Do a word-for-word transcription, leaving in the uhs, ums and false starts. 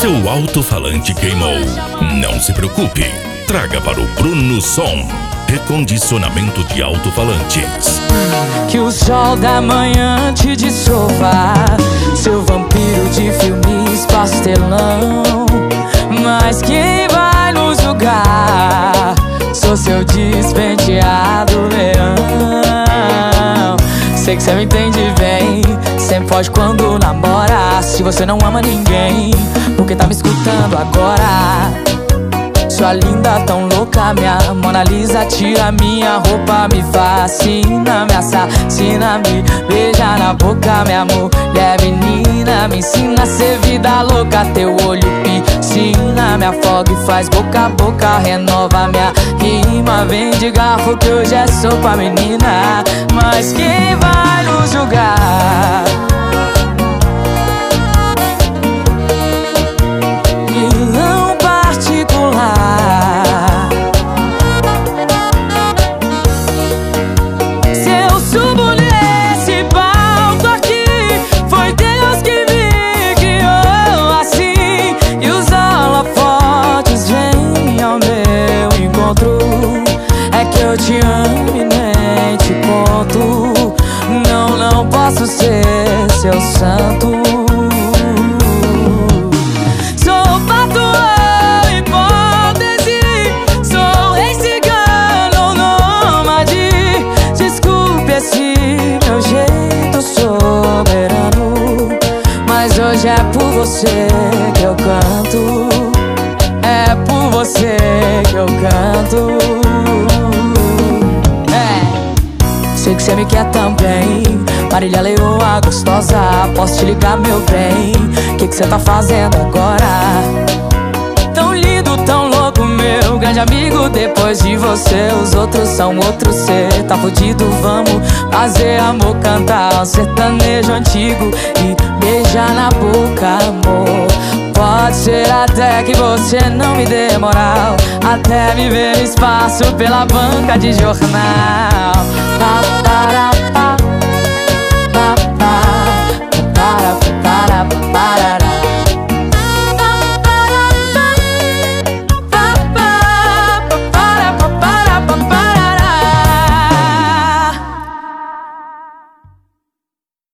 Seu alto-falante queimou? Não se preocupe. Traga para o Bruno Som recondicionamento de alto-falantes. Que o sol da manhã te dissolva, seu vampiro de filmes pastelão. Mas quem vai nos julgar? Sou seu despenteado leão. Sei que cê me entende bem, sempre foge quando namora. Se você não ama ninguém, porque tá me escutando agora? Sua linda, tão louca, minha Mona Lisa. Tira minha roupa, me fascina, me assassina, me beija na boca, minha mulher menina. Me ensina a ser vida louca, teu olho piscina, me afoga e faz boca a boca, renova minha rima. Vem de garfo que hoje é sopa, menina. Mas quem vai nos julgar? Vilão particular. Se eu subo nesse palco aqui, foi Deus que me guiou assim. E os holofotes vêm ao meu encontro. É que eu te amo e nem te conto. Não, não posso ser seu santo. Sou patrão, hipótese, sou rei cigano, nômade. Desculpe esse meu jeito soberano, mas hoje é por você que eu canto. É por você que eu canto. É. Sei que cê me quer também, Marília Leoa gostosa. Posso te ligar, meu bem? Que que cê tá fazendo agora? Tão lindo, tão louco, meu grande amigo. Depois de você, os outros são outros. Cê tá fudido, vamos fazer amor, cantar um sertanejo antigo e beijar na boca, amor. Pode ser até que você não me dê moral, até me ver no espaço pela banca de jornal. Pa, para, pa.